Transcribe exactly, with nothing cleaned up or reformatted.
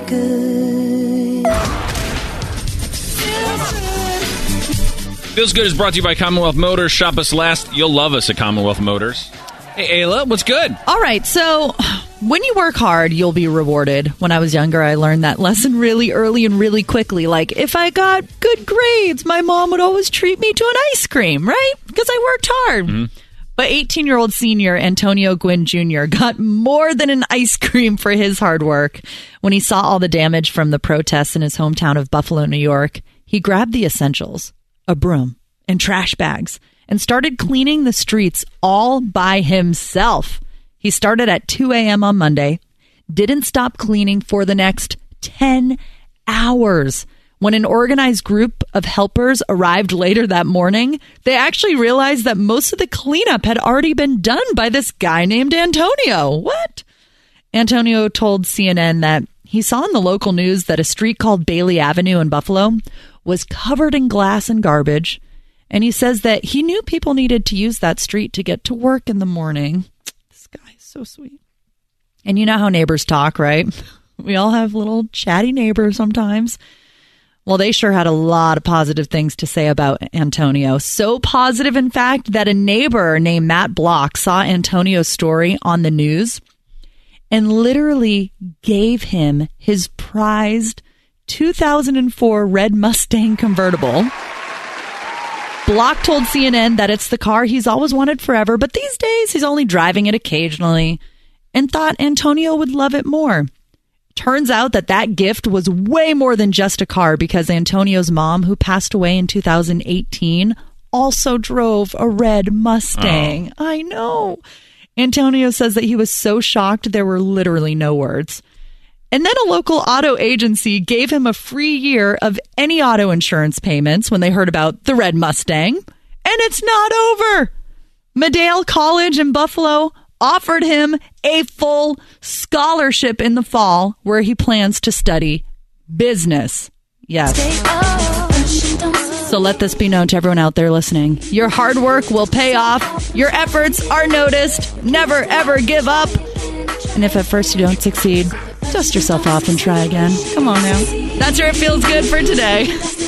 good. Feels Good is brought to you by Commonwealth Motors. Shop us last. You'll love us at Commonwealth Motors. Hey, Ayla, what's good? All right, so when you work hard, you'll be rewarded. When I was younger, I learned that lesson really early and really quickly. Like, if I got good grades, my mom would always treat me to an ice cream, right? Because I worked hard. Mm-hmm. But eighteen-year-old senior Antonio Gwynn Junior got more than an ice cream for his hard work. When he saw all the damage from the protests in his hometown of Buffalo, New York, he grabbed the essentials, a broom, and trash bags, and started cleaning the streets all by himself. He started at two a.m. on Monday, didn't stop cleaning for the next ten hours. When an organized group of helpers arrived later that morning, they actually realized that most of the cleanup had already been done by this guy named Antonio. What? Antonio told C N N that he saw in the local news that a street called Bailey Avenue in Buffalo was covered in glass and garbage. And he says that he knew people needed to use that street to get to work in the morning. This guy is so sweet. And you know how neighbors talk, right? We all have little chatty neighbors sometimes. Well, they sure had a lot of positive things to say about Antonio. So positive, in fact, that a neighbor named Matt Block saw Antonio's story on the news and literally gave him his prized two thousand four red Mustang convertible. Block told C N N that it's the car he's always wanted forever, but these days he's only driving it occasionally, and thought Antonio would love it more. Turns out that that gift was way more than just a car, because Antonio's mom, who passed away in two thousand eighteen, also drove a red Mustang. Oh. I know. Antonio says that he was so shocked there were literally no words. And then a local auto agency gave him a free year of any auto insurance payments when they heard about the red Mustang. And it's not over. Medill College in Buffalo offered him a full scholarship in the fall, where he plans to study business. Yes. So let this be known to everyone out there listening. Your hard work will pay off. Your efforts are noticed. Never, ever give up. And if at first you don't succeed, dust yourself off and try again. Come on now. That's where it feels good for today.